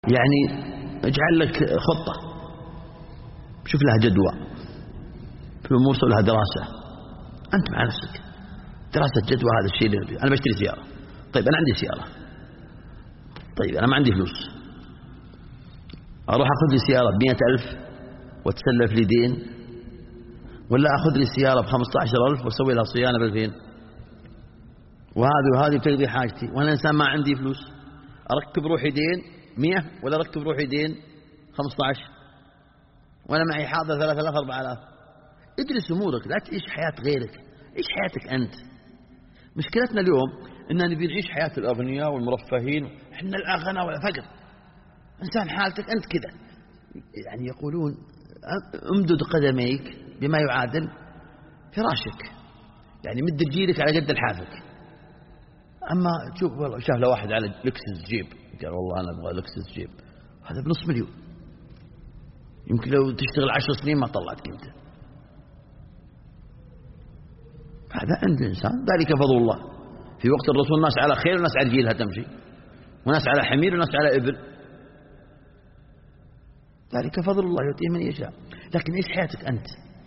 يعني اجعل لك خطة، شوف لها جدوى في الأمور، سوي لها دراسة أنت مع نفسك، دراسة جدوى. هذا الشيء اللي أنا بشتري سيارة، طيب أنا عندي سيارة، طيب أنا ما عندي فلوس، أروح أخذ لي سيارة ب100,000 وتسلف لي دين، ولا أخذ لي سيارة ب15,000 وأسوي لها صيانة ب2000 وهذه بتقضي حاجتي، وأنا إنسان ما عندي فلوس، أركب روحي دين 100 ولا أركب روحي دين 15 وأنا معي حاضر 3,000 4,000. ادرس أمورك، لا تعيش حياة غيرك، عيش حياتك أنت. مشكلتنا اليوم إننا نبي نعيش حياة الأغنياء والمرفهين، إحنا الأغنى ولا فقر. إنسان حالتك أنت كذا، يعني يقولون امدد قدميك بما يعادل فراشك، يعني مد رجيلك على قد لحافك. أما تشوف والله شاف له واحد على لكسس جيب، قال والله أنا أبغى لكسس جيب، هذا بنص مليون، يمكن لو تشتغل 10 سنين ما طلعت قيمته. هذا عند الإنسان، ذلك فضل الله. في وقت الرسول الناس على خير وناس على رجيلها تمشي، وناس على حمير وناس على إبل، ذلك فضل الله يؤتيه من يشاء. لكن عيش حياتك أنت.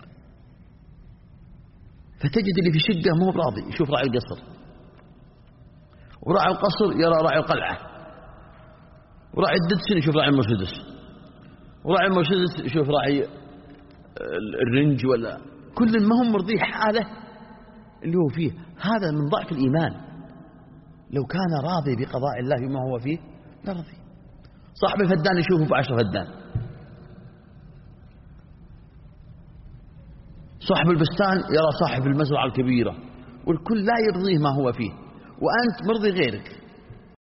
فتجد اللي في شقة مو براضي يشوف راعي القصر، وراعي القصر يرى راعي القلعة، وراعي الددسن يشوف راعي المرسيدس، وراعي المرسيدس يشوف راعي الرنج، ولا كل ما هم مرضي حاله اللي هو فيه. هذا من ضعف الإيمان. لو كان راضي بقضاء الله بما هو فيه لرضي. صاحب الفدان يشوفه ب10 فدان، صاحب البستان يرى صاحب المزرعة الكبيرة، والكل لا يرضيه ما هو فيه، وأنت مرضي غيرك.